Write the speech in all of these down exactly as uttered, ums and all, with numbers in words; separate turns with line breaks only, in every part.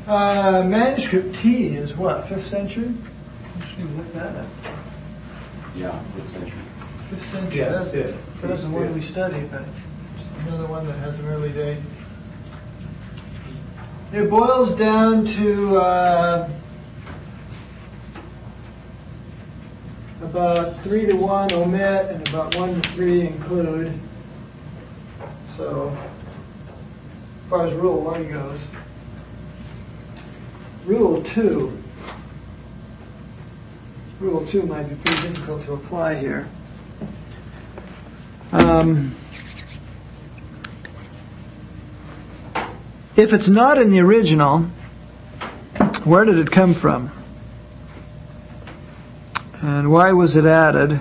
Uh, manuscript T is what, fifth century? Let's look that up.
Yeah, fifth century.
fifth century,
Yeah,
that's,
fifth.
that's the one we studied, but another one that has an early date. It boils down to uh, about three to one omit and about one to three include. So, as far as rule one goes. Rule two. Rule two might be pretty difficult to apply here. Um, if it's not in the original, where did it come from? And why was it added?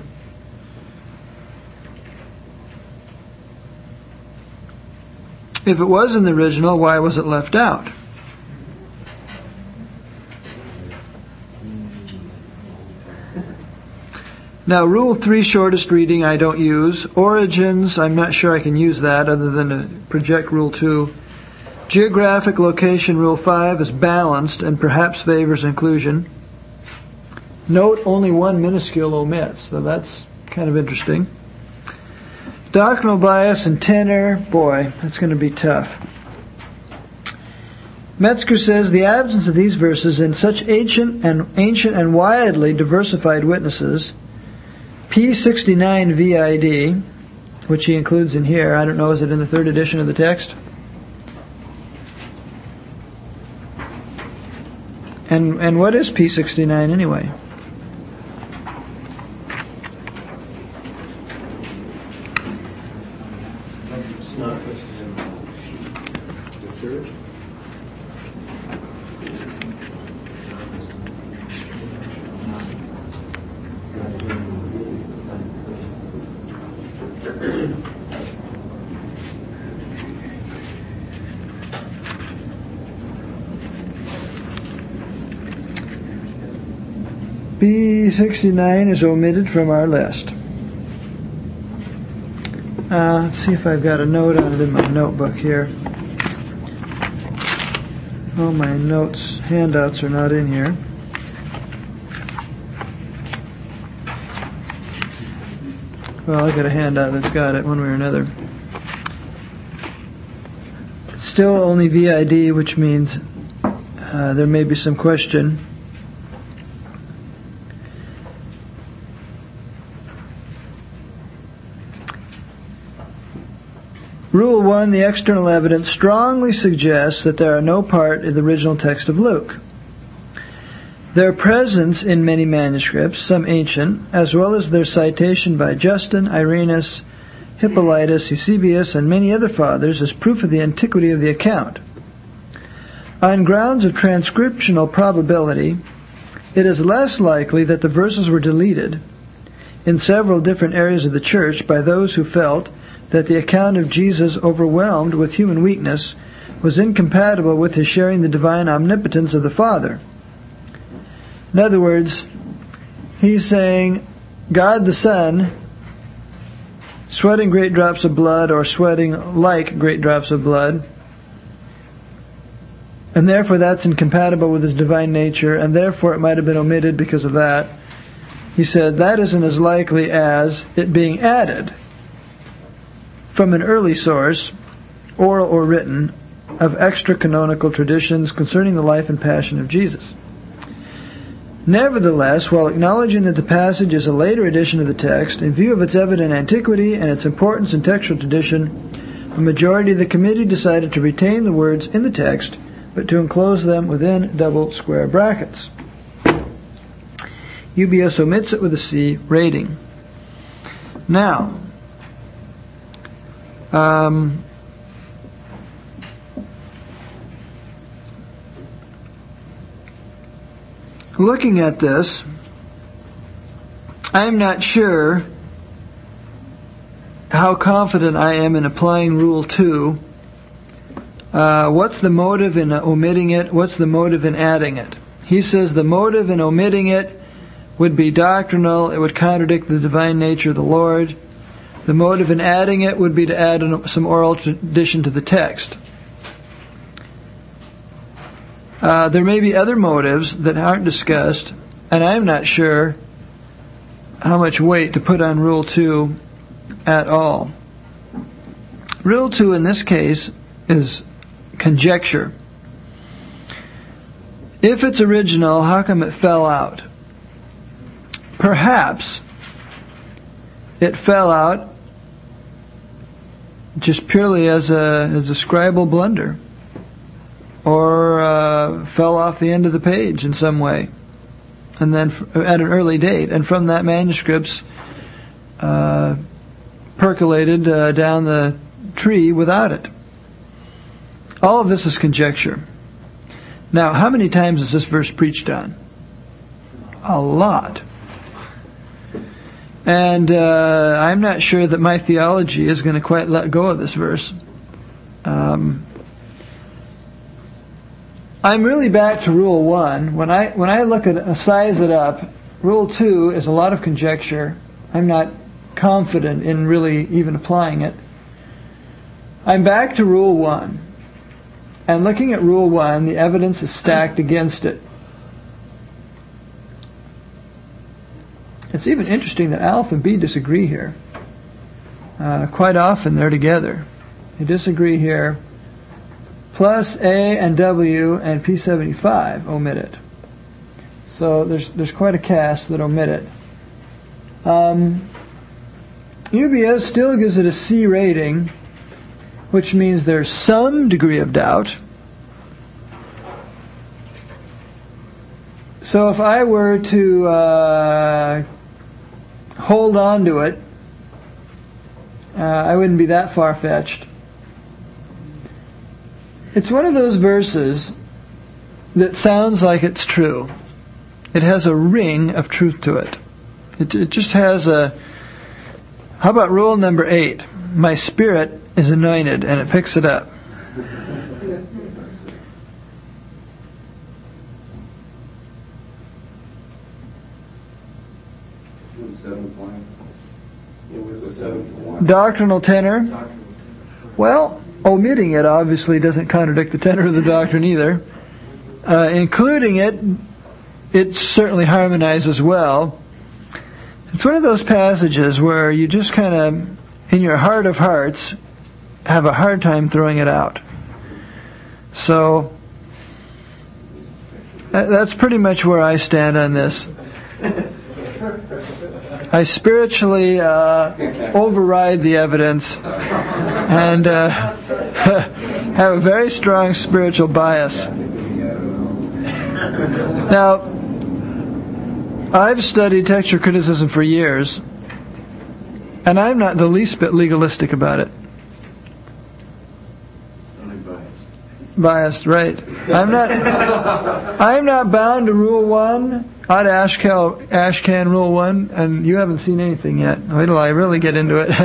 If it was in the original, why was it left out? Now, Rule three, shortest reading, I don't use. Origins, I'm not sure I can use that other than to project Rule two. Geographic location, Rule five, is balanced and perhaps favors inclusion. Note, only one minuscule omits, so that's kind of interesting. Doctrinal bias and tenor, boy, that's going to be tough. Metzger says the absence of these verses in such ancient and ancient and widely diversified witnesses, P sixty-nine V I D, which he includes in here, I don't know, is it in the third edition of the text? And and what is P sixty-nine anyway?
It's not listed in the third.
B sixty-nine is omitted from our list. Uh, let's see if I've got a note on it in my notebook here. Oh, my notes, handouts are not in here. Well, I got a handout that's got it one way or another. Still only V I D, which means uh, there may be some question. Rule one, the external evidence strongly suggests that they are no part in the original text of Luke. Their presence in many manuscripts, some ancient, as well as their citation by Justin, Irenaeus, Hippolytus, Eusebius, and many other fathers is proof of the antiquity of the account. On grounds of transcriptional probability, it is less likely that the verses were deleted in several different areas of the church by those who felt that the account of Jesus overwhelmed with human weakness was incompatible with his sharing the divine omnipotence of the Father. In other words, he's saying God the Son sweating great drops of blood or sweating like great drops of blood, and therefore that's incompatible with his divine nature, and therefore it might have been omitted because of that. He said that isn't as likely as it being added from an early source, oral or written, of extra-canonical traditions concerning the life and passion of Jesus. Nevertheless, while acknowledging that the passage is a later edition of the text, in view of its evident antiquity and its importance in textual tradition, a majority of the committee decided to retain the words in the text, but to enclose them within double square brackets. U B S omits it with a C rating. Now, Um, looking at this, I'm not sure how confident I am in applying Rule two. Uh, what's the motive in omitting it? What's the motive in adding it? He says the motive in omitting it would be doctrinal. It would contradict the divine nature of the Lord. The motive in adding it would be to add some oral tradition to the text. Uh, there may be other motives that aren't discussed, and I'm not sure how much weight to put on Rule two at all. Rule two in this case is conjecture. If it's original, how come it fell out? Perhaps it fell out just purely as a as a scribal blunder, or uh, fell off the end of the page in some way, and then f- at an early date, and from that manuscript's uh, percolated uh, down the tree without it. All of this is conjecture. Now, how many times is this verse preached on? A lot. And uh, I'm not sure that my theology is going to quite let go of this verse. Um, I'm really back to Rule one. When I when I look at uh, size it up, Rule two is a lot of conjecture. I'm not confident in really even applying it. I'm back to Rule one. And looking at Rule one, the evidence is stacked against it. It's even interesting that Aleph and B disagree here. Uh, quite often they're together. They disagree here. Plus A and W and P seventy-five omit it. So there's there's quite a cast that omit it. Um, U B S still gives it a C rating, which means there's some degree of doubt. So if I were to uh, hold on to it, uh, I wouldn't be that far-fetched. It's one of those verses that sounds like it's true. It has a ring of truth to it. It, it just has a... How about rule number eight? My spirit is anointed, and it picks it up. Doctrinal tenor. Well, omitting it obviously doesn't contradict the tenor of the doctrine either. Uh, including it, it certainly harmonizes well. It's one of those passages where you just kind of, in your heart of hearts, have a hard time throwing it out. So, that's pretty much where I stand on this. I spiritually uh, override the evidence and uh, have a very strong spiritual bias. Now, I've studied textual criticism for years, and I'm not the least bit legalistic about it.
Only biased.
Biased, right. I'm not I'm not bound to Rule one. I'd Ashkel, Ashcan Rule one, and you haven't seen anything yet. Wait till I really get into it.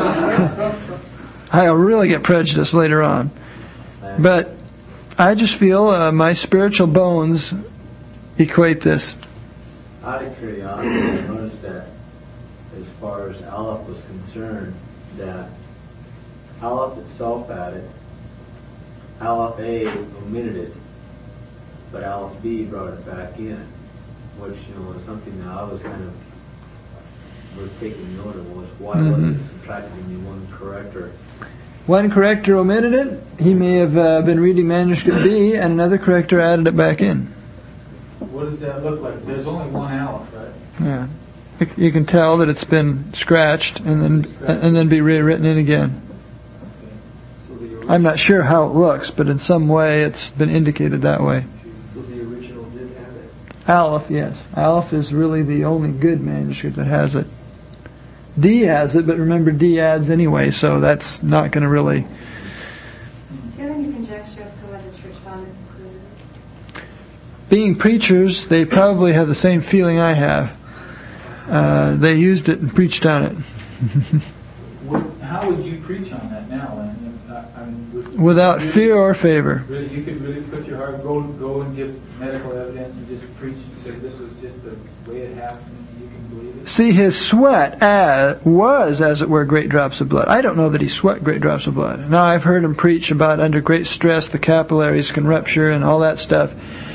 I'll really get prejudiced later on. But I just feel uh, my spiritual bones equate this.
Out of curiosity, I noticed that as far as Aleph was concerned, that Aleph itself had it, Aleph A omitted it, but Aleph B brought it back in, which, you know, was something that I was kind of was taking note of, was why
mm-hmm.
wasn't it subtracted in one corrector?
One corrector omitted it. He may have uh, been reading manuscript B, and another corrector added it back in.
What does that look like? There's only one Aleph, right?
Yeah, you can tell that it's been scratched and then and then be rewritten in again. I'm not sure how it looks, but in some way it's been indicated that way.
So the original did have it?
Aleph, yes. Aleph is really the only good manuscript that has it. D has it, but remember D adds anyway, so that's not going to really...
Do you have any conjecture as to why the church found it included?
Being preachers, they probably have the same feeling I have. Uh, they used it and preached on it.
What, how would you preach on that now? Uh, I mean, would-
without
really-
fear or favor.
Really, you could really put your heart, go go and give medical evidence and just preach and say this was just the way it happened and you can believe it?
See, his sweat as, was, as it were, great drops of blood. I don't know that he sweat great drops of blood. Now, I've heard him preach about under great stress the capillaries can rupture and all that stuff.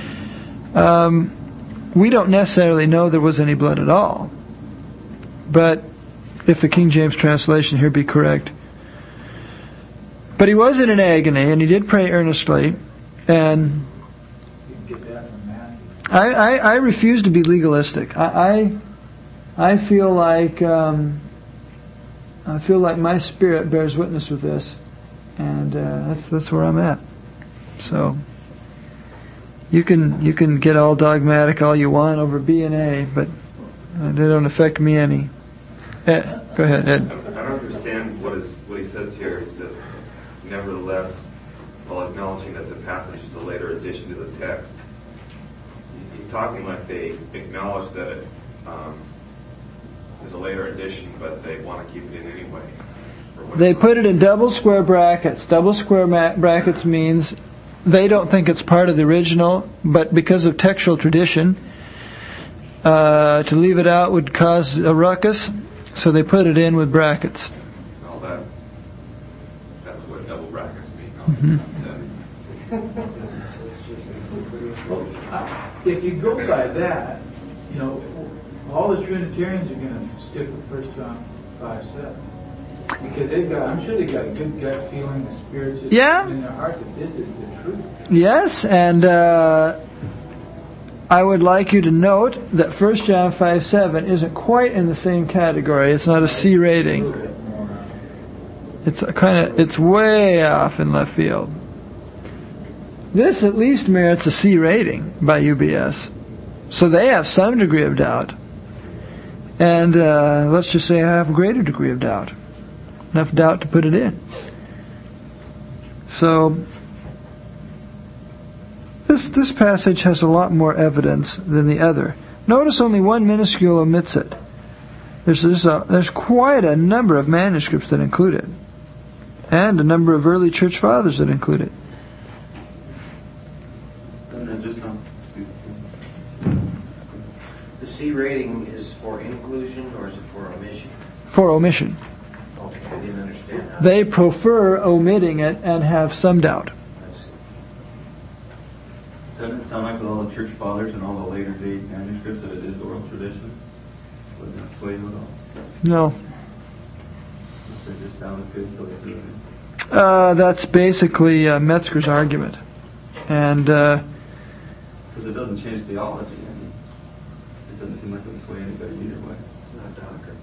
Um, we don't necessarily know there was any blood at all. But if the King James translation here be correct. But he was in an agony, and he did pray earnestly. And
You can get that from Matthew.
I, I, I refuse to be legalistic. I I, I feel like um, I feel like my spirit bears witness with this, and uh, that's that's where I'm at. So you can you can get all dogmatic all you want over B and A, but uh, they don't affect me any. Ed, go ahead, Ed.
I don't understand what is what he says here. He says, nevertheless, while acknowledging that the passage is a later addition to the text, he's talking like they acknowledge that it um, is a later addition, but they want to keep it in anyway.
They put it in double square brackets. Double square ma- brackets means they don't think it's part of the original, but because of textual tradition, uh, to leave it out would cause a ruckus, so they put it in with brackets.
All that. That's what double brackets mean.
Mm-hmm.
Well, I- if you go by that, you know, all the Trinitarians are going to stick with First John five seven. Because they've got, I'm sure they've got a good gut feeling, the Spirit's just
Yeah.
in their heart that this is the truth.
Yes, and uh, I would like you to note that First John five seven isn't quite in the same category. It's not a C rating. It's a kind of it's way off in left field. This at least merits a C rating by U B S. So they have some degree of doubt. And uh, let's just say I have a greater degree of doubt. Enough doubt to put it in. So this this passage has a lot more evidence than the other. Notice only one minuscule omits it. There's there's, a, there's quite a number of manuscripts that include it, and a number of early church fathers that include it.
And just some, the C rating is for inclusion or is it for omission?
For omission.
Okay, I didn't understand how.
They prefer omitting it and have some doubt.
Doesn't it sound like with all the church fathers and all the later date manuscripts that it is oral tradition? Wouldn't that sway you at all?
No.
It just sounded good, so they threw it in.
Uh, that's basically uh, Metzger's argument. And uh,
Because it doesn't change theology. I mean, it doesn't seem like it would sway anybody either way.
It's not doctrine.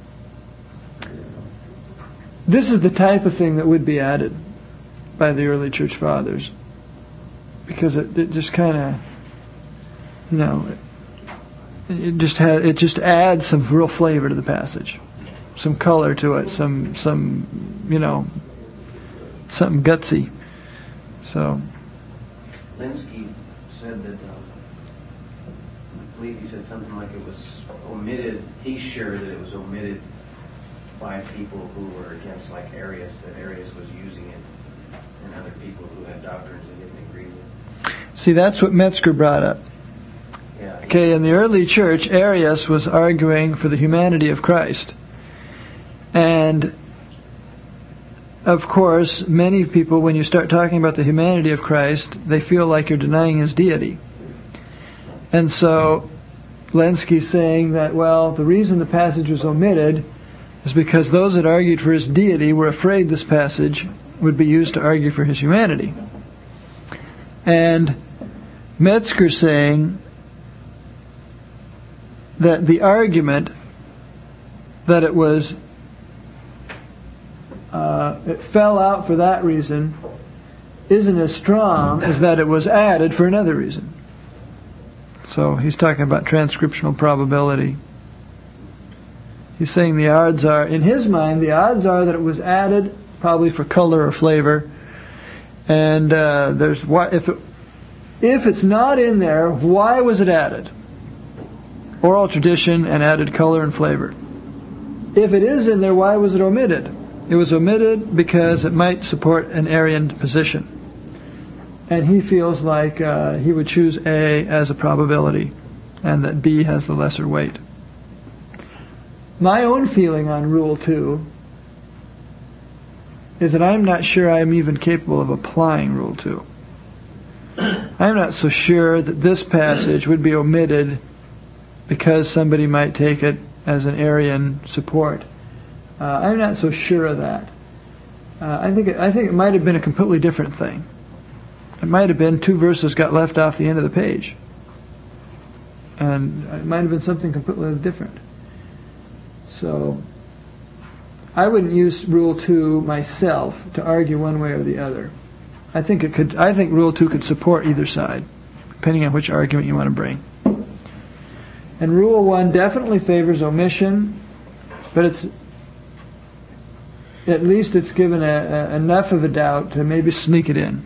this is the type of thing that would be added by the early church fathers. Because it, it just kind of, you know, it, it just has, it just adds some real flavor to the passage, some color to it, some some, you know, something gutsy. So.
Linsky said that, uh, I believe he said something like it was omitted. He's sure that it was omitted by people who were against, like Arius, that Arius was using it, and other people who had doctrines they didn't agree with.
See, that's what Metzger brought up.
Yeah.
Okay, in the early church, Arius was arguing for the humanity of Christ. And, of course, many people, when you start talking about the humanity of Christ, they feel like you're denying His deity. And so, Linsky's saying that, well, the reason the passage was omitted is because those that argued for His deity were afraid this passage would be used to argue for His humanity. And Metzger saying that the argument that it was uh, it fell out for that reason isn't as strong as that it was added for another reason. So he's talking about transcriptional probability. He's saying the odds are, in his mind, the odds are that it was added probably for color or flavor. And uh, there's why if it, if it's not in there, why was it added? Oral tradition and added color and flavor. If it is in there, why was it omitted? It was omitted because it might support an Arian position. And he feels like uh, he would choose A as a probability, and that B has the lesser weight. My own feeling on Rule two is that I'm not sure I'm even capable of applying Rule two. I'm not so sure that this passage would be omitted because somebody might take it as an Arian support. Uh, I'm not so sure of that. Uh, I think it, I think it might have been a completely different thing. It might have been two verses got left off the end of the page. And it might have been something completely different. So, I wouldn't use Rule two myself to argue one way or the other. I think it could. I think Rule two could support either side, depending on which argument you want to bring. And Rule one definitely favors omission, but it's at least it's given a, a, enough of a doubt to maybe sneak it in.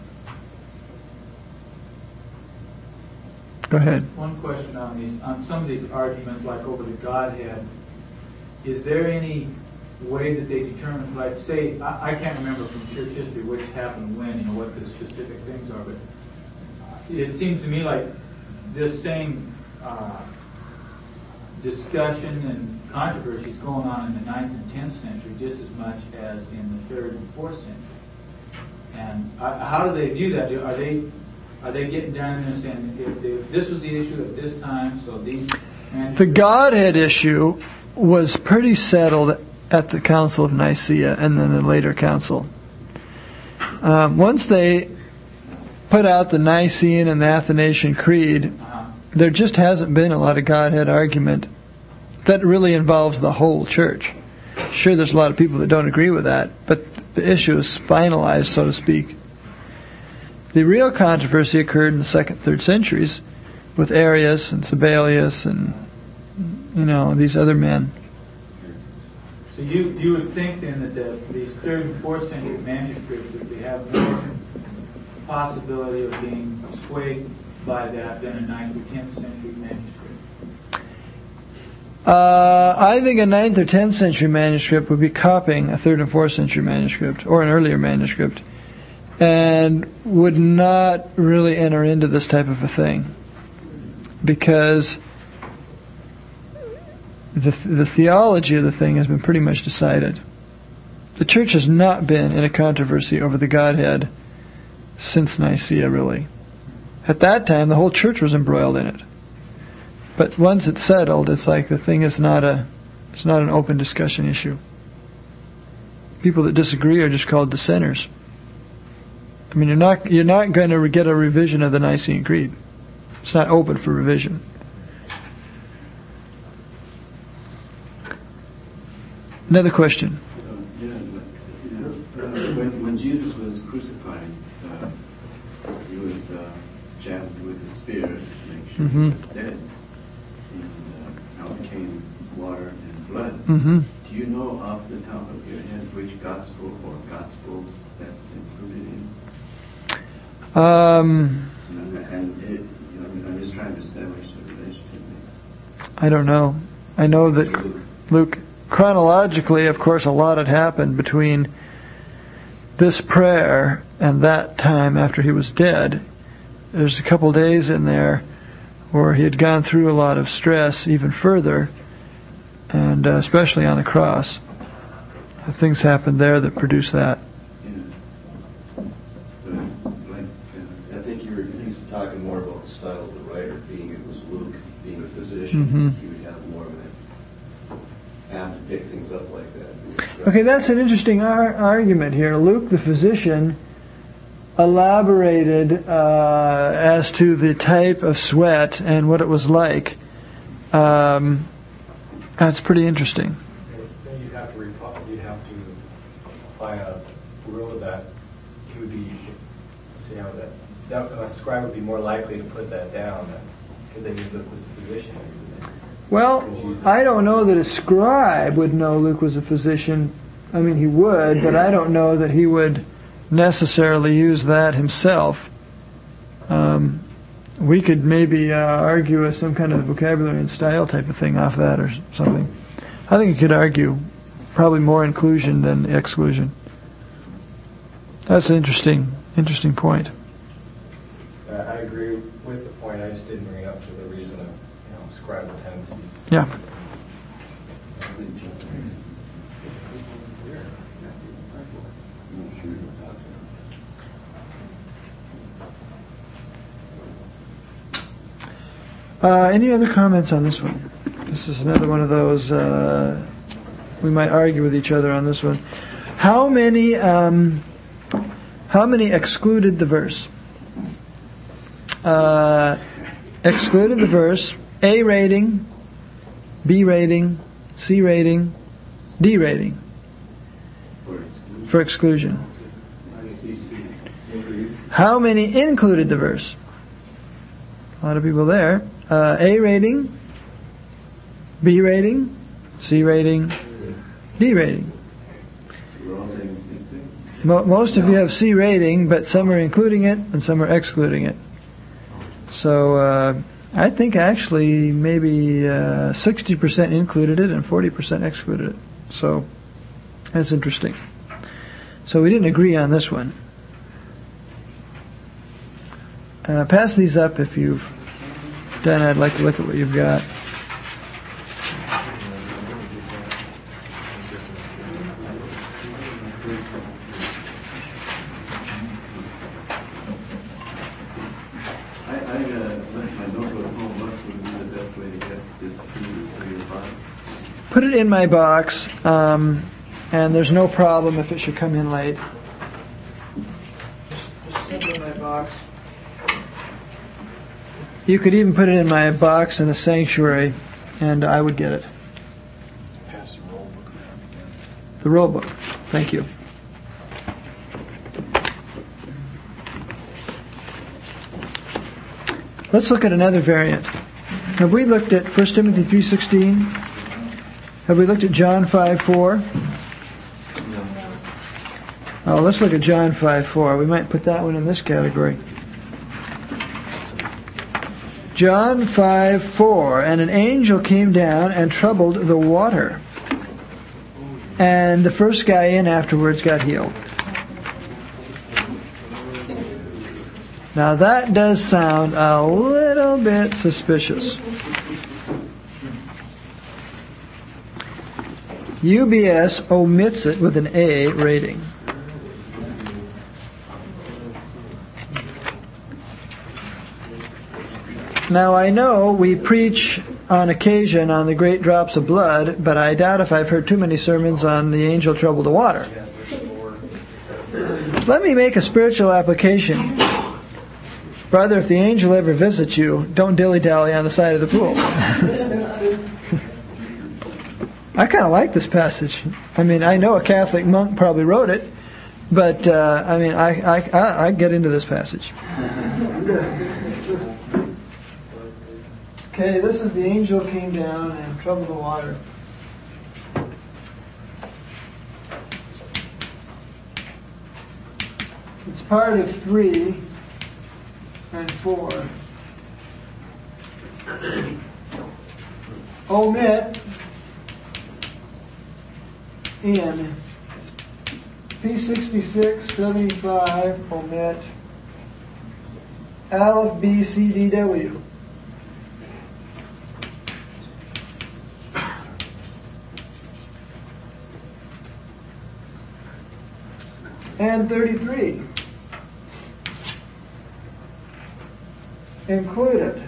Go ahead.
One question on these, on some of these arguments, like over the Godhead. Is there any way that they determine, like, say, I, I can't remember from church history which happened when, you know, what the specific things are, but it seems to me like this same uh, discussion and controversy is going on in the ninth and tenth century just as much as in the third and fourth century. And uh, how do they view that? Are they Are they getting down there and saying, if, if this was the issue at this time, so these...
The Godhead issue was pretty settled at the Council of Nicaea and then the later council. Um, once they put out the Nicene and the Athanasian Creed, uh-huh. there just hasn't been a lot of Godhead argument that really involves the whole church. Sure, there's a lot of people that don't agree with that, but the issue is finalized, so to speak. The real controversy occurred in the second, third centuries with Arius and Sabellius and, you know, these other men.
So you you would think then that the, these third and fourth century manuscripts would they have more possibility of being swayed by that than a ninth or tenth century manuscript?
Uh, I think a ninth or tenth century manuscript would be copying a third and fourth century manuscript or an earlier manuscript, and would not really enter into this type of a thing, because the the theology of the thing has been pretty much decided. The church has not been in a controversy over the Godhead since Nicaea, really. At that time, the whole church was embroiled in it. But once it's settled, it's like the thing is not a it's not an open discussion issue. People that disagree are just called dissenters. I mean, you're not you're not going to get a revision of the Nicene Creed. It's not open for revision. Another question.
Uh, yeah, but, uh, when, when Jesus was crucified, uh, he was uh, jabbed with the spear to make sure
mm-hmm.
he was dead, and uh, now it became water and blood.
Mm-hmm.
Do you know off the top of your head which gospel or gospels that's included in?
Um,
And, and it, you know, I'm just trying to establish the relationship.
I don't know. I know that Luke, chronologically, of course, a lot had happened between this prayer and that time after he was dead. There's a couple days in there where he had gone through a lot of stress even further, and uh, especially on the cross. Things happened there that produced that.
Talking more about the style of the writer, being it was Luke, being a physician,
mm-hmm.
he would have more of an apt to pick things up like that.
Okay, that's an interesting ar- argument here. Luke, the physician, elaborated uh, as to the type of sweat and what it was like. Um, that's pretty interesting.
Then you have to reply, you have to apply a rule to that. He would be, let's see how that. That, a scribe would be more likely to put that down because they knew Luke was a physician.
Well, I don't know that a scribe would know Luke was a physician. I mean, he would, but I don't know that he would necessarily use that himself. Um, we could maybe uh, argue some kind of vocabulary and style type of thing off that or something. I think you could argue probably more inclusion than exclusion. That's an interesting, interesting point.
Uh, I agree with the point. I just didn't bring it up for the reason of, you know, scribal tendencies.
Yeah. Uh, any other comments on this one? This is another one of those, uh, we might argue with each other on this one. How many, um, how many excluded the verse? Uh, excluded the verse, A rating, B rating, C rating, D rating for exclusion. How many included the verse? A lot of people there. Uh, A rating, B rating, C rating, D rating. Mo- most of you have C rating, but some are including it and some are excluding it. So uh, I think actually maybe uh, sixty percent included it and forty percent excluded it. So that's interesting. So we didn't agree on this one. Uh, pass these up if you've done. I'd like to look at what you've got.
I, I uh, left my notebook at home. What would be the best way to get this to, to your box?
Put it in my box, um, and there's no problem if it should come in late. Just, just stick it in my box. You could even put it in my box in the sanctuary, and I would get it.
Pass the roll book around again.
The roll book. Thank you. Let's look at another variant. Have we looked at First Timothy three sixteen? Have we looked at John five four? Oh, let's look at John five four. We might put that one in this category. John five four, and an angel came down and troubled the water. And the first guy in afterwards got healed. Now that does sound a little bit suspicious. U B S omits it with an A rating. Now I know we preach on occasion on the great drops of blood, but I doubt if I've heard too many sermons on the angel troubled the water. Let me make a spiritual application. Brother, if the angel ever visits you, don't dilly-dally on the side of the pool. I kind of like this passage. I mean, I know a Catholic monk probably wrote it, but uh, I mean, I, I, I, I get into this passage. Okay, this is the angel came down and troubled the water. It's part of three and four. Omit in P sixty-six seventy-five, omit Aleph, B, C, D, W. And thirty-three. Included.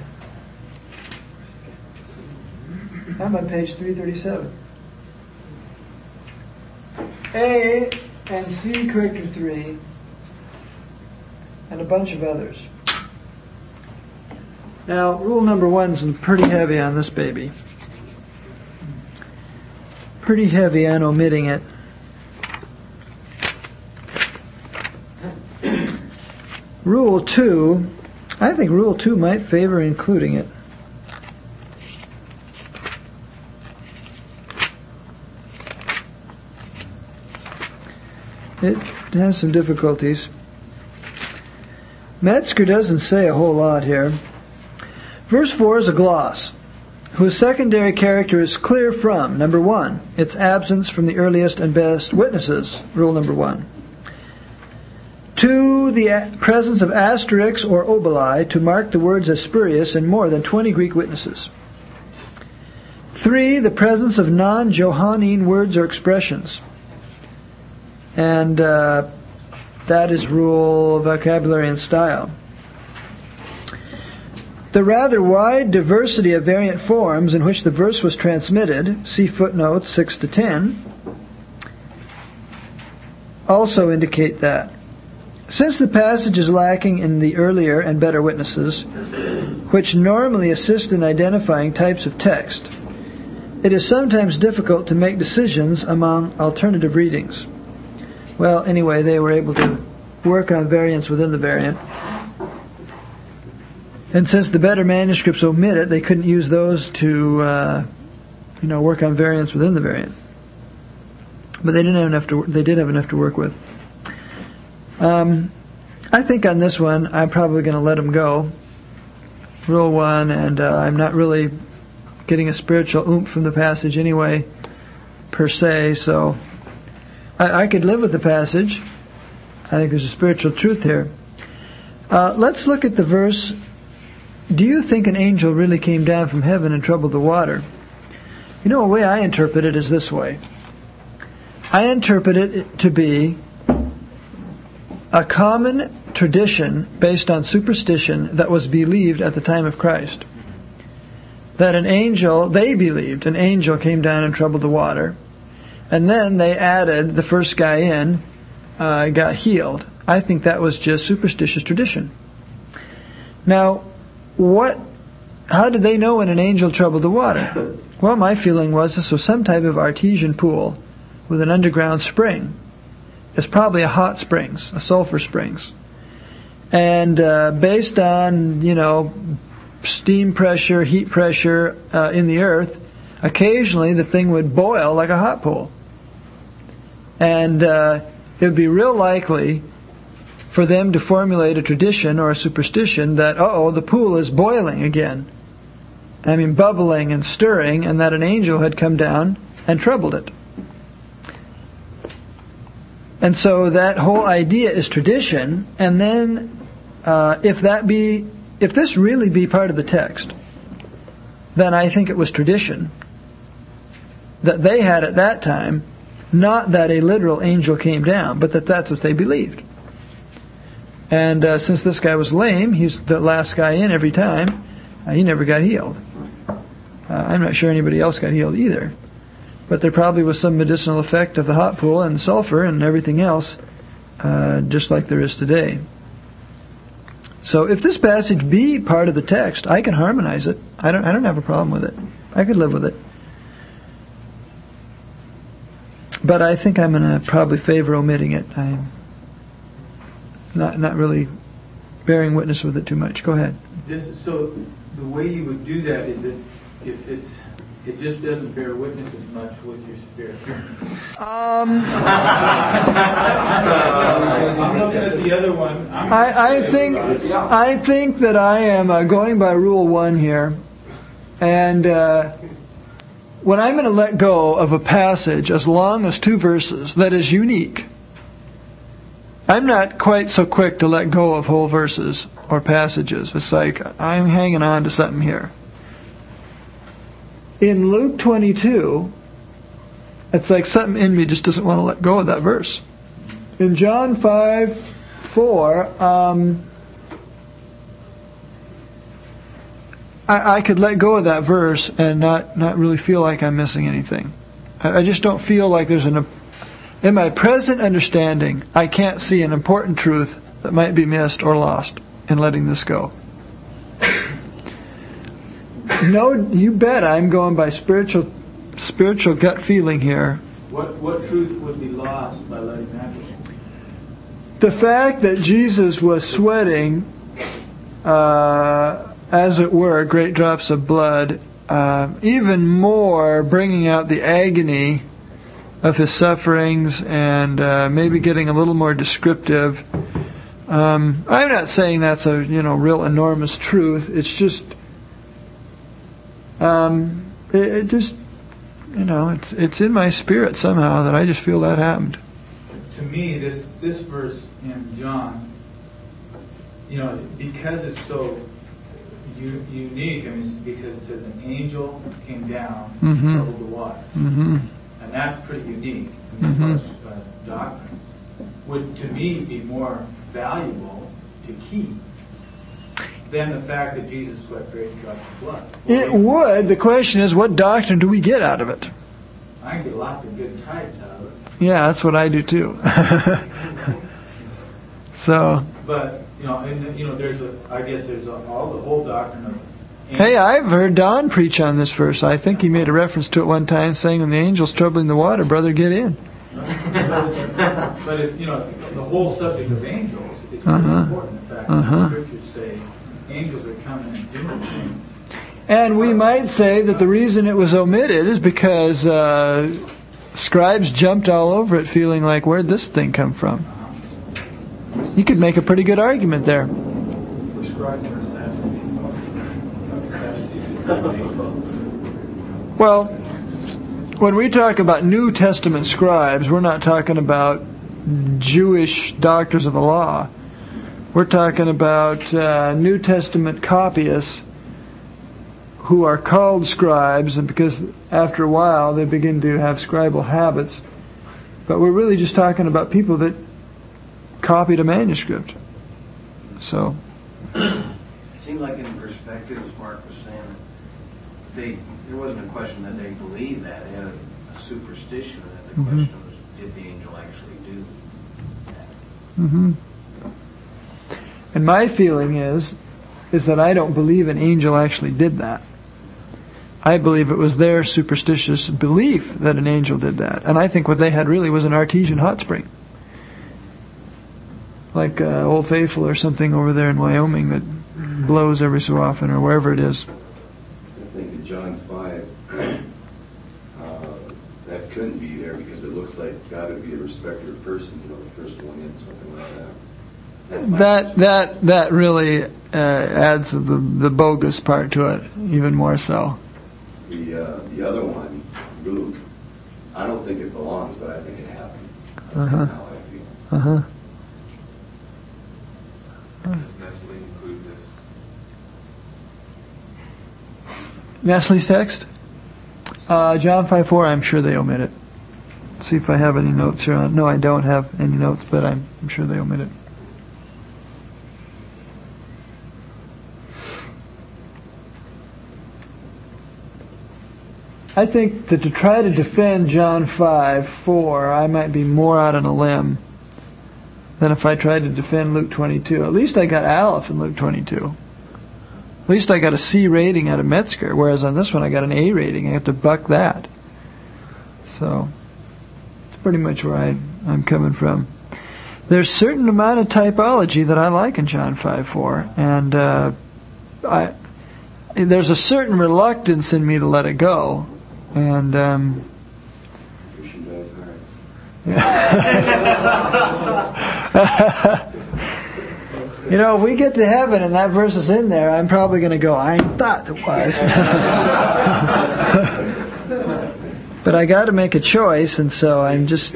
I'm on page three thirty-seven. A and C corrector three, and a bunch of others. Now, rule number one's pretty heavy on this baby. Pretty heavy on omitting it. Rule two, I think rule two might favor including it. It has some difficulties. Metzger doesn't say a whole lot here. Verse four is a gloss. whose secondary character is clear from, number one, its absence from the earliest and best witnesses, rule number one. Two, the presence of asterisks or oboli to mark the words as spurious in more than twenty Greek witnesses. Three, the presence of non-Johannine words or expressions. And uh, that is rule vocabulary and style. The rather wide diversity of variant forms in which the verse was transmitted, see footnotes six to ten, also indicate that. Since the passage is lacking in the earlier and better witnesses, which normally assist in identifying types of text, it is sometimes difficult to make decisions among alternative readings. Well, anyway, they were able to work on variants within the variant. And since the better manuscripts omit it, they couldn't use those to, uh, you know, work on variants within the variant. But they didn't have enough to. They did have enough to work with. Um, I think on this one, I'm probably going to let them go. Rule one, and uh, I'm not really getting a spiritual oomph from the passage anyway, per se. So I, I could live with the passage. I think there's a spiritual truth here. Uh, let's look at the verse. Do you think an angel really came down from heaven and troubled the water? You know, a way I interpret it is this way. I interpret it to be a common tradition based on superstition that was believed at the time of Christ. That an angel, they believed, an angel came down and troubled the water. And then they added the first guy in, uh, got healed. I think that was just superstitious tradition. Now, What? How did they know when an angel troubled the water? Well, my feeling was this was some type of artesian pool with an underground spring. It's probably a hot springs, a sulfur springs. And uh, based on, you know, steam pressure, heat pressure uh, in the earth, occasionally the thing would boil like a hot pool. And uh, it would be real likely for them to formulate a tradition or a superstition that, uh-oh, the pool is boiling again. I mean, bubbling and stirring, and that an angel had come down and troubled it. And so that whole idea is tradition, and then uh, if that be, if this really be part of the text, then I think it was tradition that they had at that time, not that a literal angel came down, but that that's what they believed. And uh, since this guy was lame, he's the last guy in every time, uh, he never got healed. Uh, I'm not sure anybody else got healed either. But there probably was some medicinal effect of the hot pool and sulfur and everything else, uh, just like there is today. So if this passage be part of the text, I can harmonize it. I don't, I don't have a problem with it. I could live with it. But I think I'm going to probably favor omitting it. I'm not not really bearing witness with it too much. Go ahead.
This, so the way you would do that is that if it's it just doesn't bear witness as much with your spirit.
Um,
I'm looking at the other one. I'm
I, I think I think that I am uh, going by rule one here, and uh, when I'm going to let go of a passage as long as two verses that is unique, I'm not quite so quick to let go of whole verses or passages. It's like I'm hanging on to something here. In Luke twenty-two, it's like something in me just doesn't want to let go of that verse. In John five four, um, I, I could let go of that verse and not, not really feel like I'm missing anything. I, I just don't feel like there's an... In my present understanding, I can't see an important truth that might be missed or lost in letting this go. No, you bet I'm going by spiritual spiritual gut feeling here.
What what truth would be lost by letting that go?
The fact that Jesus was sweating, uh, as it were, great drops of blood, uh, even more bringing out the agony of his sufferings and uh, maybe getting a little more descriptive. Um, I'm not saying that's a you know real enormous truth. It's just Um, it, it just, you know, it's it's in my spirit somehow that I just feel that happened.
To me, this this verse in John, you know, because it's so u- unique. I mean, it's because it says an angel came down
mm-hmm.
and troubled the water,
mm-hmm.
and that's pretty unique. I mean,
Mm-hmm.
as far as, uh, doctrine would, to me, be more valuable to keep than the fact that Jesus sweat great drops of blood. Well,
It would. The question is, what doctrine do we get out of it?
I can get lots of good types out of it.
Yeah, that's what I do too. So.
But you know, and you know, there's a. I guess there's a, all the whole doctrine of.
Hey, I've heard Don preach on this verse. I think he made a reference to it one time, saying, "When the angel's troubling the water, brother, get in."
But it, you know, the whole subject of angels is very
Uh-huh.
important. In fact,
Uh-huh.
the scriptures say angels are coming and doing things.
And we might say that the reason it was omitted is because uh, scribes jumped all over it, feeling like, "Where'd this thing come from?" You could make a pretty good argument there. Well, when we talk about New Testament scribes, we're not talking about Jewish doctors of the law. We're talking about uh, New Testament copyists who are called scribes, and because after a while they begin to have scribal habits. But we're really just talking about people that copied a manuscript. So.
It seemed like in perspective, as Mark was saying, they there wasn't a question that they believed that. They had a, a superstition that the
Mm-hmm.
question was, did the angel actually do that?
Mm-hmm. And my feeling is, is that I don't believe an angel actually did that. I believe it was their superstitious belief that an angel did that. And I think what they had really was an artesian hot spring. Like uh, Old Faithful or something over there in Wyoming that blows every so often, or wherever it is.
I think in John five, uh, that couldn't be there because it looks like God would be a respecter of person, you know, the first one in, something like that.
That that that really uh, adds the the bogus part to it even more so.
The uh, the other one, Luke, I don't think it belongs, but I think it happened. That's
Uh-huh.
kind of how I feel.
Uh huh.
Does Nestle include this?
Nestle's text? Uh, John five four, I'm sure they omit it. See if I have any notes here on. No, I don't have any notes, but I'm, I'm sure they omit it. I think that to try to defend John five four, I might be more out on a limb than if I tried to defend Luke twenty-two. At least I got Aleph in Luke twenty-two. At least I got a C rating out of Metzger, whereas on this one I got an A rating. I have to buck that. So, it's pretty much where I, I'm coming from. There's a certain amount of typology that I like in John five four, and uh, I, there's a certain reluctance in me to let it go. And um,
Christian does hard.
you know, if we get to heaven and that verse is in there, I'm probably going to go, I thought it was. But I got to make a choice, and so I'm just.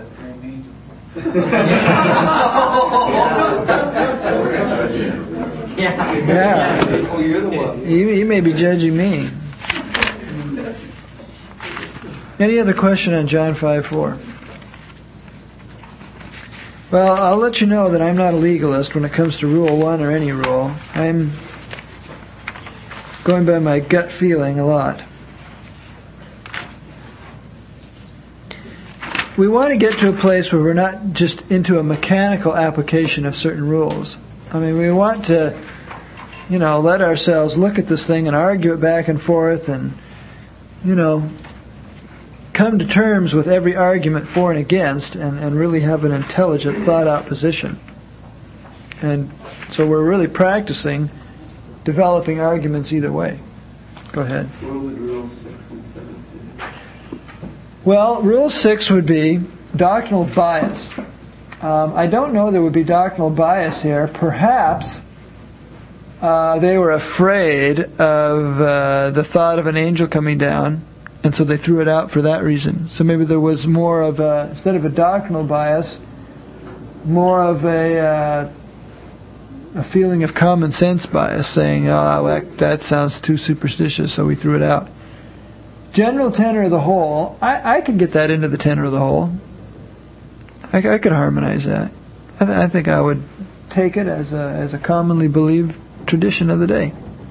Yeah.
Oh, you're the one.
You, you may be judging me. Any other question on John five four? Well, I'll let you know that I'm not a legalist when it comes to Rule one or any rule. I'm going by my gut feeling a lot. We want to get to a place where we're not just into a mechanical application of certain rules. I mean, we want to, you know, let ourselves look at this thing and argue it back and forth and, you know, come to terms with every argument for and against and, and really have an intelligent, thought-out position. And so we're really practicing developing arguments either way. Go ahead.
What would Rule six and seven do?
Well, Rule six would be doctrinal bias. Um, I don't know there would be doctrinal bias here. Perhaps uh, they were afraid of uh, the thought of an angel coming down, and so they threw it out for that reason. So maybe there was more of a, instead of a doctrinal bias, more of a uh, a feeling of common sense bias, saying, oh, that, that sounds too superstitious, so we threw it out. General tenor of the whole, I, I could get that into the tenor of the whole. I, I could harmonize that. I, th- I think I would take it as a as a commonly believed tradition of the day.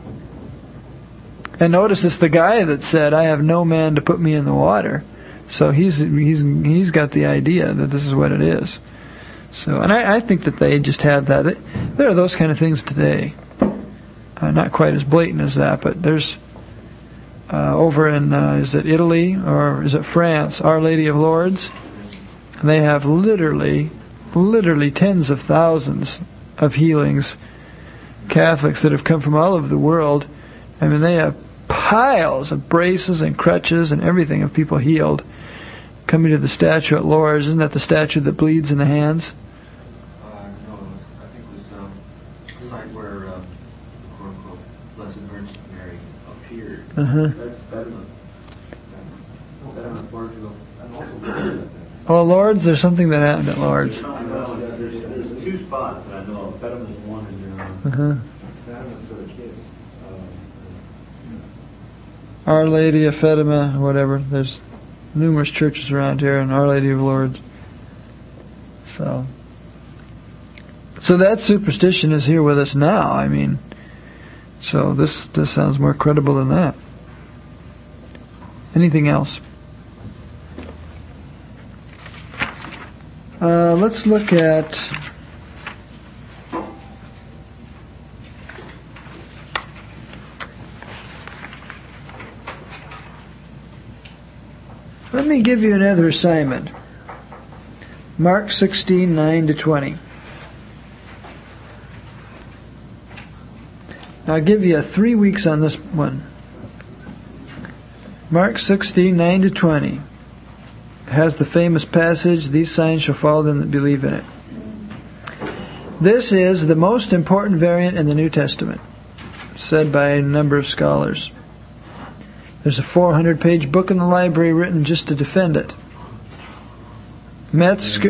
And notice it's the guy that said, I have no man to put me in the water. So he's he's he's got the idea that this is what it is. So, and I, I think that they just had that. It, there are those kind of things today. Uh, not quite as blatant as that, but there's uh, over in, uh, is it Italy or is it France, Our Lady of Lourdes? And they have literally, literally tens of thousands of healings, Catholics that have come from all over the world. I mean, they have piles of braces and crutches and everything of people healed coming to the statue at Lourdes. Isn't that the statue that bleeds in the hands?
Uh, no, it was, I think it was um, the site where uh, quote unquote Blessed Virgin Mary appeared.
Uh-huh.
That's Fatima. Fatima, Portugal. And also
Oh, Lourdes, there's something that happened at Lourdes.
Well, there's, there's two spots that I know of. Fatima's one and uh,
Uh-huh.
Fatima's for the kids.
Our Lady of Fatima, whatever. There's numerous churches around here, and Our Lady of Lourdes. So, so that superstition is here with us now. I mean, so this this sounds more credible than that. Anything else? Uh, let's look at let me give you another assignment. Mark sixteen, nine to twenty. Now I'll give you three weeks on this one. Mark sixteen, nine to twenty has the famous passage, these signs shall follow them that believe in it. This is the most important variant in the New Testament, said by a number of scholars. There's a four hundred page book in the library written just to defend it. Metzger,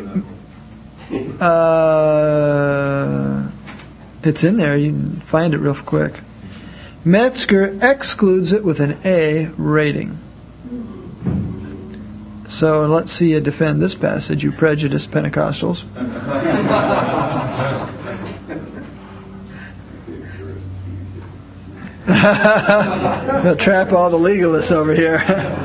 uh, it's in there, you can find it real quick. Metzger excludes it with an A rating. So let's see you defend this passage, you prejudiced Pentecostals. They'll trap all the legalists over here.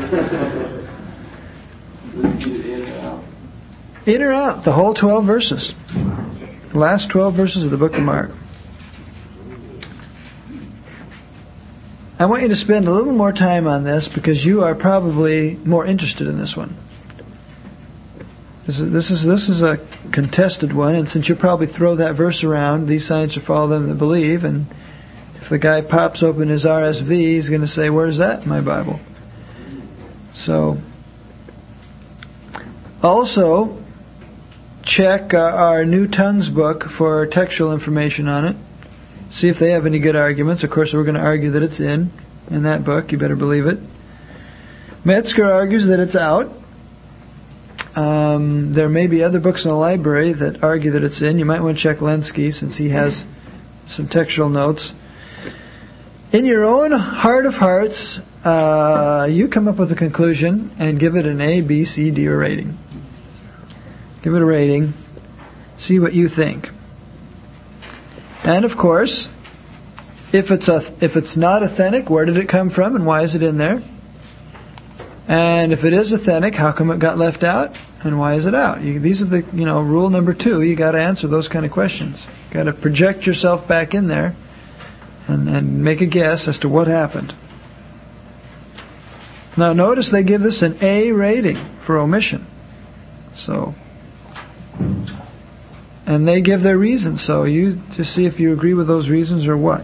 In or out, the whole twelve verses. The last twelve verses of the book of Mark. I want you to spend a little more time on this because you are probably more interested in this one. This is this is, this is a contested one, and since you probably throw that verse around, these signs shall follow them that believe, and if the guy pops open his R S V, he's going to say, where's that in my Bible? So, also, check uh, our New Tongues book for textual information on it. See if they have any good arguments. Of course, we're going to argue that it's in, in that book. You better believe it. Metzger argues that it's out. Um, there may be other books in the library that argue that it's in. You might want to check Lenski since he has some textual notes. In your own heart of hearts, uh, you come up with a conclusion and give it an A, B, C, D, or rating. Give it a rating. See what you think. And of course, if it's a, if it's not authentic, where did it come from and why is it in there? And if it is authentic, how come it got left out and why is it out? You, these are the, you know, rule number two. You got to answer those kind of questions. You got to project yourself back in there and, and make a guess as to what happened. Now notice they give this an A rating for omission. So, and they give their reasons. So you just see if you agree with those reasons or what.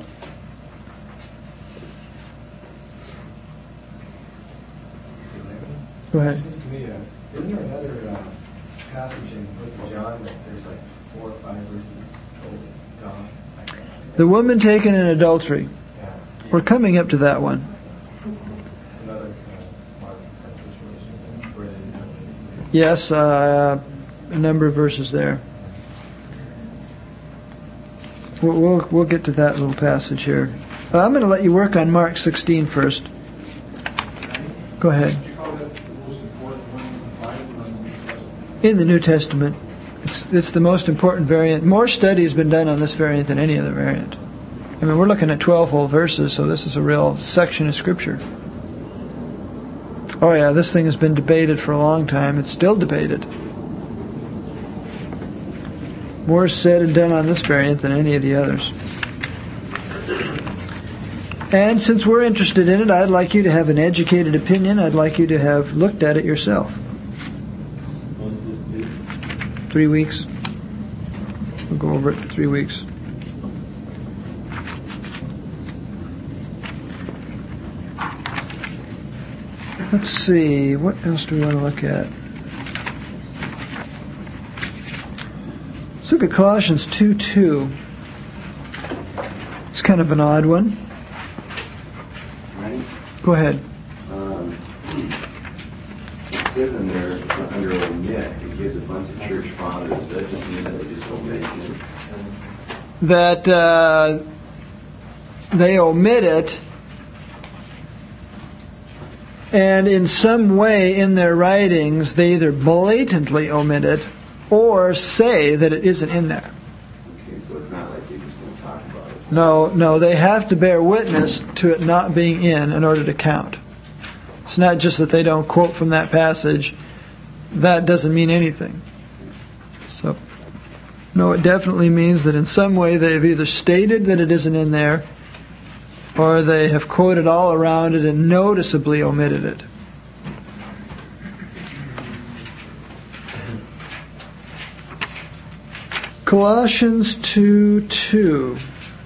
Go ahead.
It seems to me, uh, isn't there another uh, passage in the book of John that there's like four or five verses told John?
The woman taken in adultery.
Yeah.
We're coming up to that one.
It's another uh, Mark type situation where it is.
Yes, uh, a number of verses there. We'll, we'll, we'll get to that little passage here. Uh, I'm going to let you work on Mark sixteen first. Go ahead. In the New Testament, it's, it's the most important variant. More study has been done on this variant than any other variant. I mean, we're looking at twelve whole verses, so this is a real section of Scripture. Oh yeah, this thing has been debated for a long time. It's still debated. More is said and done on this variant than any of the others. And since we're interested in it, I'd like you to have an educated opinion. I'd like you to have looked at it yourself. Three weeks. We'll go over it for three weeks. Let's see, what else do we want to look at? Let's look at Colossians two two. It's kind of an odd one.
Right?
Go ahead.
Um, it says in there, under omit, it gives a bunch of church fathers. That just means that they just omit it.
That uh, they omit it, and in some way in their writings they either blatantly omit it or say that it isn't in there.
Okay, so it's not like they just don't talk about it.
No, no, they have to bear witness to it not being in in order to count. It's not just that they don't quote from that passage. That doesn't mean anything. So, no, it definitely means that in some way they've either stated that it isn't in there, or they have quoted all around it and noticeably omitted it. Colossians two two.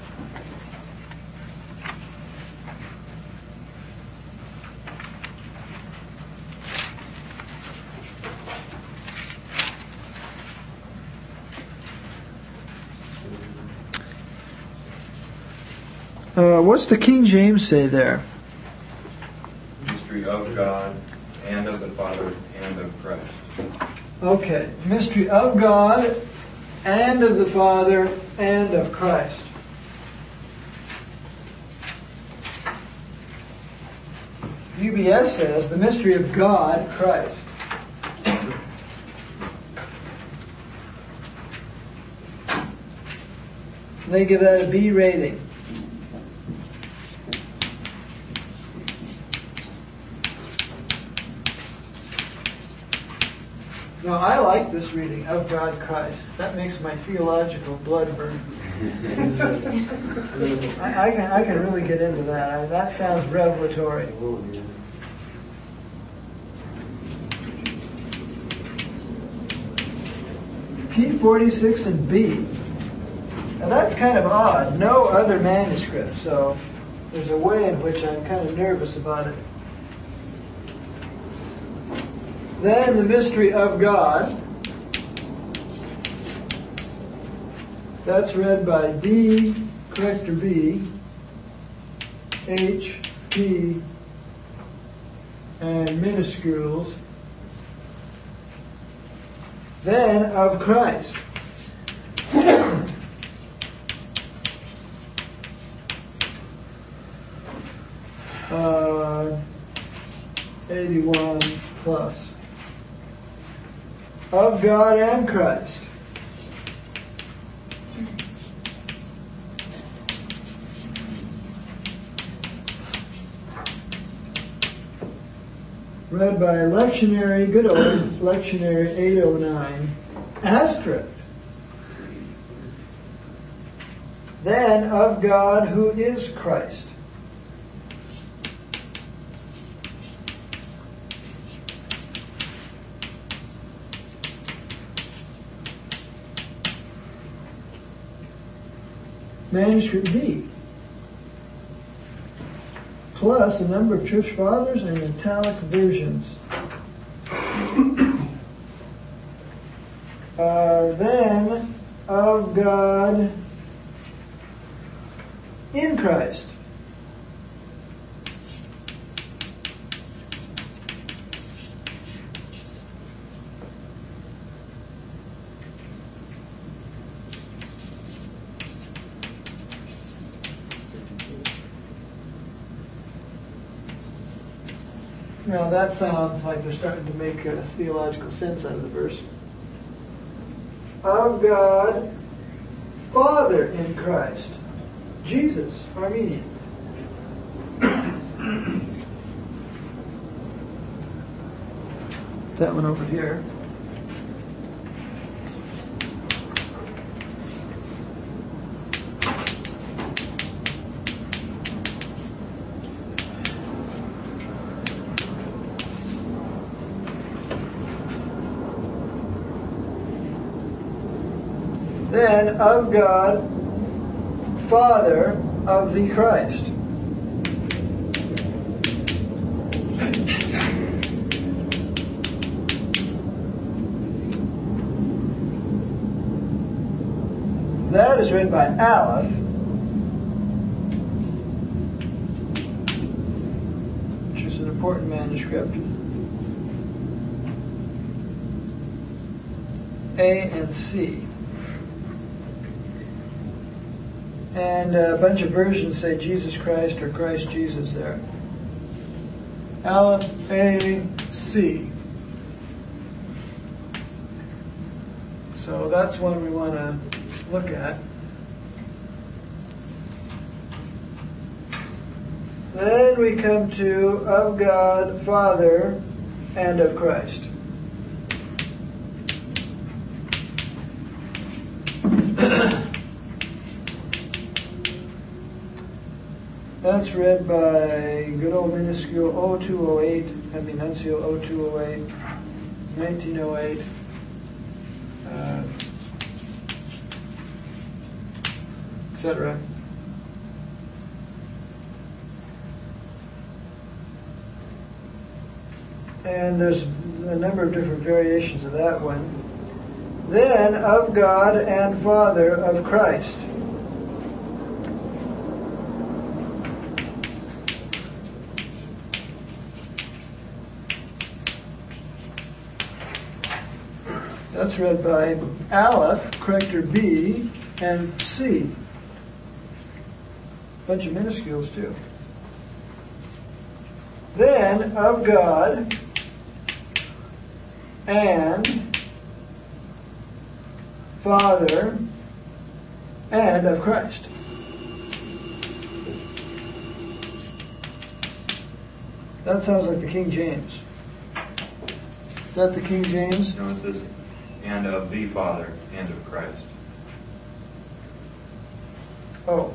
Uh, what's the King James say there?
Mystery of God and of the Father and of Christ.
Okay. Mystery of God and of the Father and of Christ. U B S says the mystery of God, Christ. They give that a B rating. Now, I like this reading, of God Christ. That makes my theological blood burn. I, I, can, I can really get into that. I, that sounds revelatory. P forty-six and B. Now, that's kind of odd. No other manuscript, so there's a way in which I'm kind of nervous about it. Then the mystery of God. That's read by D, corrector B, H, P, and minuscules. Then of Christ. uh, eighty-one plus. Of God and Christ. Read by lectionary, good old lectionary eight oh nine, asterisk. Then of God who is Christ. Manuscript D, plus a number of church fathers and italic versions. uh, then of God in Christ. Now that sounds like they're starting to make a theological sense out of the verse. Of God, Father in Christ. Jesus, Armenian. That one over here. Then of God, Father of the Christ. That is written by Aleph, which is an important manuscript. A and C. And a bunch of versions say Jesus Christ or Christ Jesus there. Aleph, A, C. So that's one we want to look at. Then we come to of God, Father, and of Christ. That's read by good old minuscule oh two oh eight, I mean Nuncio oh two oh eight, nineteen oh eight. Uh, et cetera. And there's a number of different variations of that one. Then of God and Father of Christ. That's read by Aleph, corrector B, and C. Bunch of minuscules too. Then of God and Father and of Christ. That sounds like the King James. Is that the King James?
No, it says, and of the Father and of Christ.
Oh.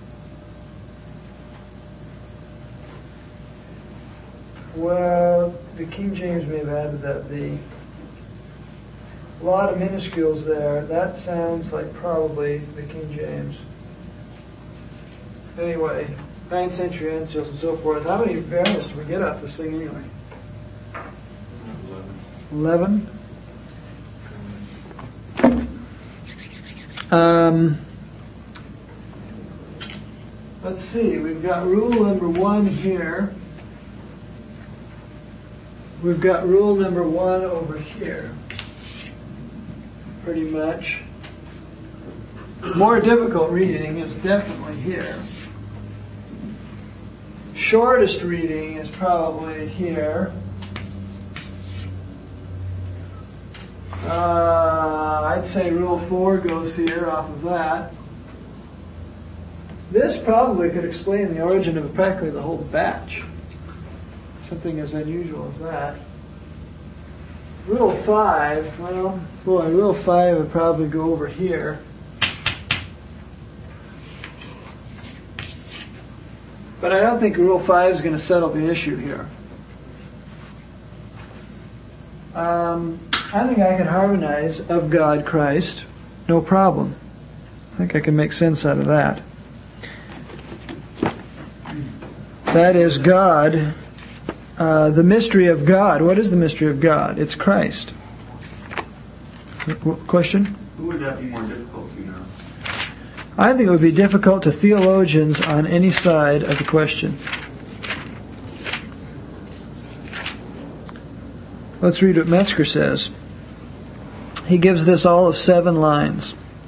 Well, the King James may have added that the. A lot of minuscules there. That sounds like probably the King James. Anyway, ninth century uncials and so forth. How many variants do we get out of this thing anyway? Eleven. Um, let's see. We've got rule number one here. We've got rule number one over here. Pretty much. More difficult reading is definitely here. Shortest reading is probably here. Uh, I'd say rule four goes here off of that. This probably could explain the origin of practically the whole batch. Something as unusual as that. Rule five, well, boy, rule five would probably go over here. But I don't think rule five is going to settle the issue here. Um, I think I can harmonize of God, Christ, no problem. I think I can make sense out of that. That is God. Uh, the mystery of God. What is the mystery of God? It's Christ. Question?
Who would that be more difficult to now?
I think it would be difficult to theologians on any side of the question. Let's read what Metzger says. He gives this all of seven lines.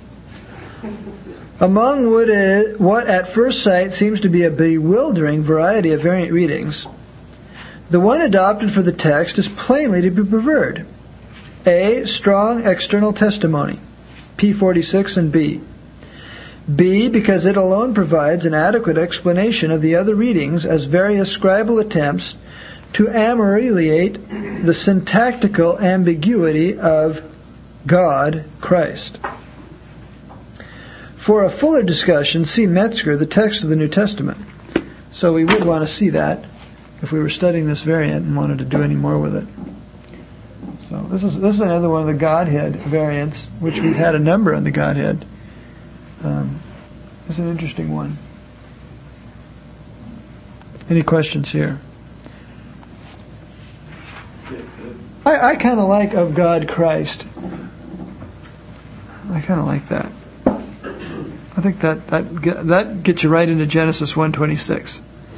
Among what, is, what at first sight seems to be a bewildering variety of variant readings, the one adopted for the text is plainly to be preferred. A. Strong external testimony, P forty-six and B. B. Because it alone provides an adequate explanation of the other readings as various scribal attempts to ameliorate the syntactical ambiguity of God, Christ. For a fuller discussion, see Metzger, the text of the New Testament. So we would want to see that if we were studying this variant and wanted to do any more with it. So this is this is another one of the Godhead variants, which we've had a number on the Godhead. Um, it's an interesting one. Any questions here? I, I kind of like of God Christ. I kind of like that. I think that that get, that gets you right into Genesis one twenty-six.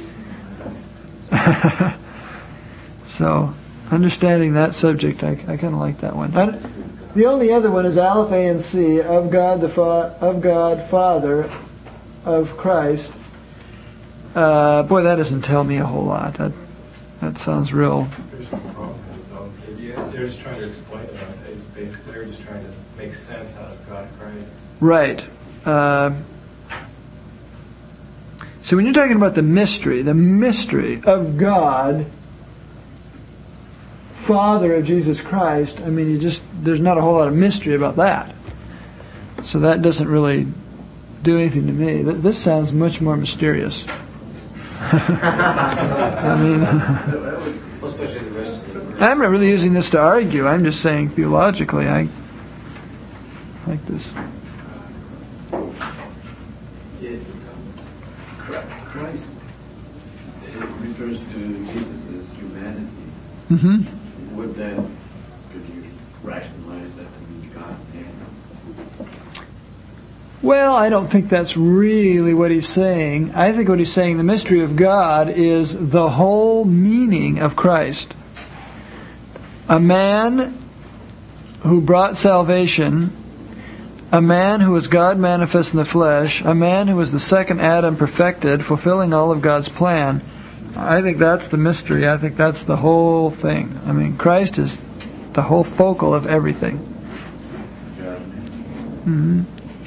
So, understanding that subject, I, I kind of like that one. I, the only other one is Aleph, A, and C of God the Fa- of God Father of Christ. Uh, boy, that doesn't tell me a whole lot. That that sounds real.
There's no problem with it, though. They're just trying to explain it. Basically, they're just trying to make sense out of God Christ.
Right. Uh, so when you're talking about the mystery, the mystery of God, Father of Jesus Christ, I mean, you just there's not a whole lot of mystery about that. So that doesn't really do anything to me. This sounds much more mysterious. I mean, I'm not really using this to argue. I'm just saying theologically, I like this.
Christ, it refers to Jesus' humanity.
Mm-hmm.
Would that, could you rationalize that to mean God man?
Well, I don't think that's really what he's saying. I think what he's saying, the mystery of God, is the whole meaning of Christ. A man who brought salvation, a man who was God manifest in the flesh, a man who was the second Adam perfected, fulfilling all of God's plan. I think that's the mystery. I think that's the whole thing. I mean, Christ is the whole focal of everything. Mm-hmm.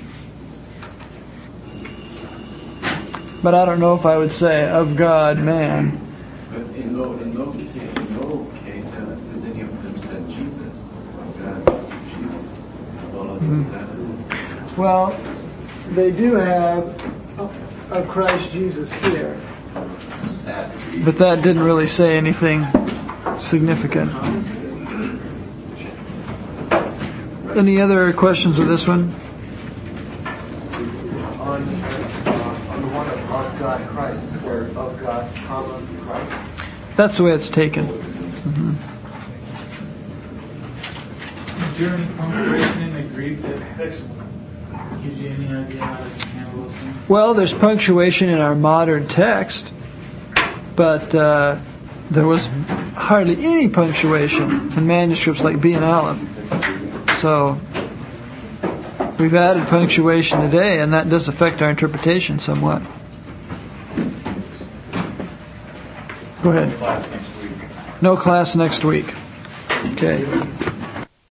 But I don't know if I would say of God, man.
But in no, in no, in no case has any of them said Jesus, of God, Jesus. All of them
Mm-hmm. Well, they do have of Christ Jesus here. But that didn't really say anything significant. Any other questions with this one?
On, uh, on the one of, of God Christ, is there of God, comma, Christ?
That's the way it's taken. Mm-hmm.
Is there any punctuation in the Greek that gives you any idea how to handle those things?
Well, there's punctuation in our modern text, but uh, there was hardly any punctuation in manuscripts like B and Aleph. So we've added punctuation today, and that does affect our interpretation somewhat. Go ahead. No class next week. Okay.